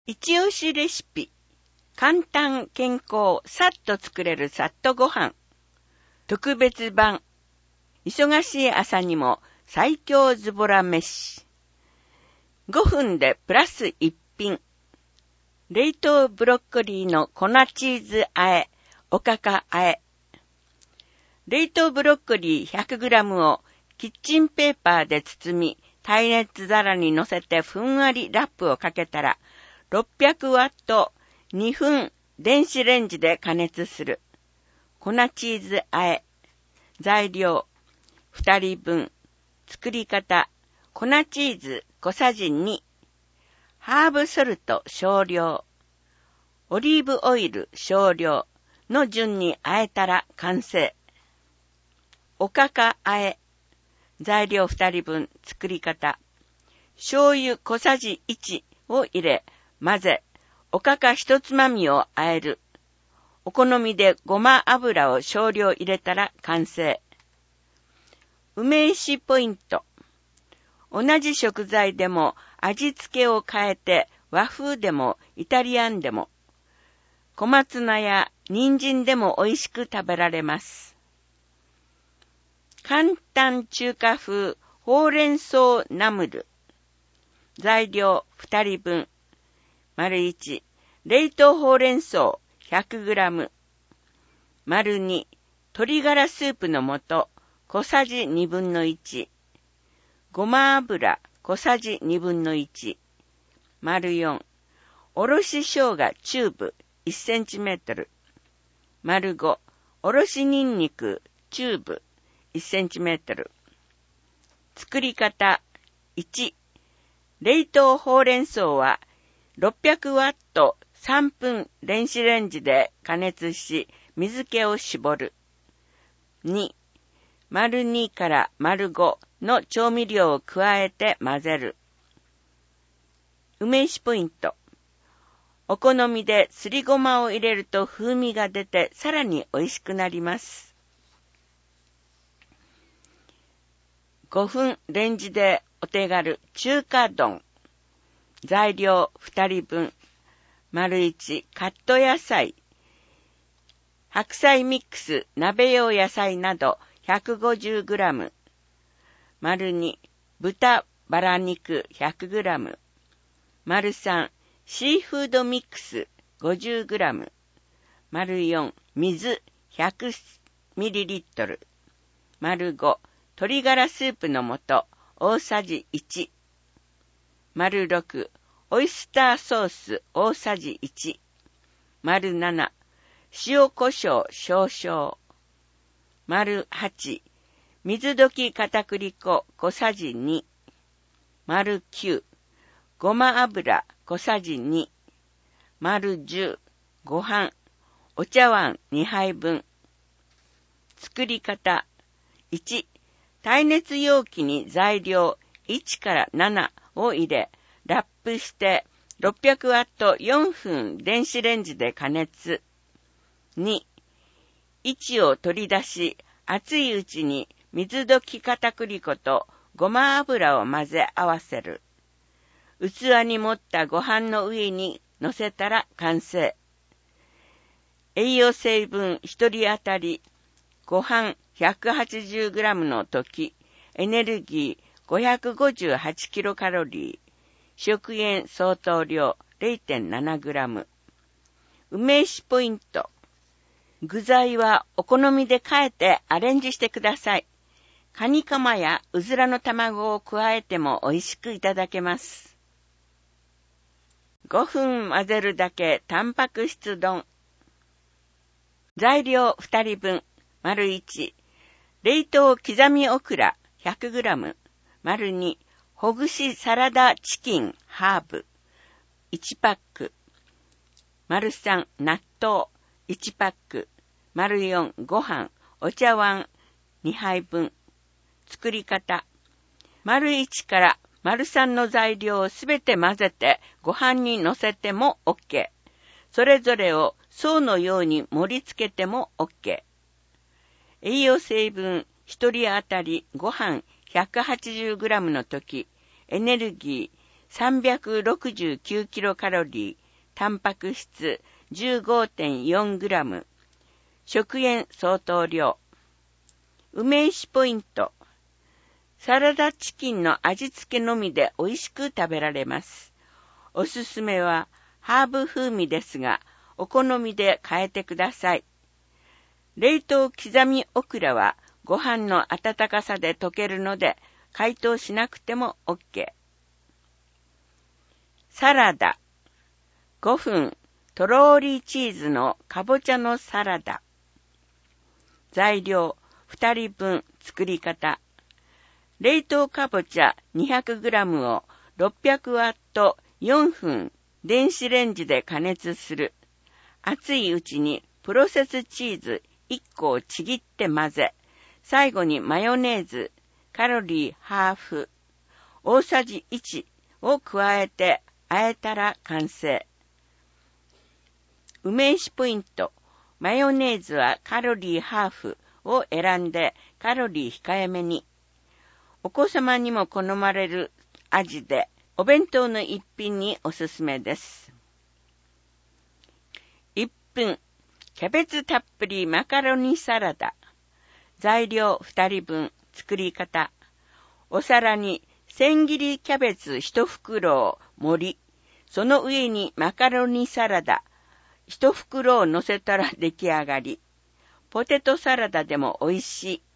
一押しレシピ。簡単健康さっと作れるさっとご飯。特別版。忙しい朝にも最強ズボラ飯。5分でプラス1品。冷凍ブロッコリーの粉チーズ和え、おかか和え。冷凍ブロッコリー 100g をキッチンペーパーで包み、耐熱皿に乗せてふんわりラップをかけたら、600ワット2分電子レンジで加熱する。粉チーズ和え。材料2人分。作り方。粉チーズ小さじ2。ハーブソルト少量。オリーブオイル少量の順に和えたら完成。おかか和え。材料2人分。作り方。醤油小さじ1を入れ、混ぜ、おかか一つまみを和える。お好みでごま油を少量入れたら完成。梅石ポイント。同じ食材でも味付けを変えて和風でもイタリアンでも小松菜や人参でも美味しく食べられます。簡単中華風ほうれん草ナムル。材料2人分。1、冷凍ほうれん草 100g。2、鶏ガラスープの素小さじ1/2。ごま油小さじ1/2。4、おろし生姜チューブ 1cm。5、おろしニンニクチューブ 1cm。作り方。1、冷凍ほうれん草は600ワット3分電子レンジで加熱し、水気を絞る。2、2から 5の調味料を加えて混ぜる。梅石ポイント。お好みですりごまを入れると風味が出てさらに美味しくなります。5分レンジでお手軽中華丼。材料2人分。1、カット野菜。白菜ミックス、鍋用野菜など 150g。2、豚バラ肉 100g。3、シーフードミックス 50g。4、水 100ml。5、鶏ガラスープの素大さじ1。6、オイスターソース大さじ1。7、塩コショウ少々。8、水溶き片栗粉小さじ2。9、ごま油小さじ2。10、ご飯、お茶碗2杯分。作り方。1、耐熱容器に材料1から7を入れ、ラップして600ワット4分電子レンジで加熱。2、位置を取り出し、熱いうちに水溶き片栗粉とごま油を混ぜ合わせる。器に盛ったご飯の上に乗せたら完成。栄養成分1人当たりご飯 180g の時、エネルギー558キロカロリー。食塩相当量 0.7g。梅石ポイント。具材はお好みで変えてアレンジしてください。カニカマやうずらの卵を加えても美味しくいただけます。5分混ぜるだけタンパク質丼。材料2人分。1、冷凍刻みオクラ 100g。2、ほぐしサラダチキンハーブ1パック。3、納豆1パック。4、ご飯、お茶碗2杯分。作り方。1から3の材料をすべて混ぜてご飯に乗せても OK。それぞれを層のように盛り付けても OK。栄養成分1人当たりご飯 180g の時、エネルギ 369キロカロリー、タンパク質 15.4 グラム、食塩相当量。梅石ポイント。サラダチキンの味付けのみで美味しく食べられます。おすすめはハーブ風味ですが、お好みで変えてください。冷凍刻みオクラはご飯の温かさで溶けるので、解凍しなくても OK。サラダ。5分、とろーりチーズのかぼちゃのサラダ。材料、2人分、作り方。冷凍かぼちゃ 200g を600ワット4分電子レンジで加熱する。熱いうちにプロセスチーズ1個をちぎって混ぜ、最後にマヨネーズ、カロリーハーフ、大さじ1を加えて和えたら完成。梅石ポイント。マヨネーズはカロリーハーフを選んでカロリー控えめに。お子様にも好まれる味で、お弁当の一品におすすめです。1分、キャベツたっぷりマカロニサラダ。材料2人分、作り方。お皿に千切りキャベツ1袋を盛り、その上にマカロニサラダ1袋を乗せたら出来上がり。ポテトサラダでも美味しい。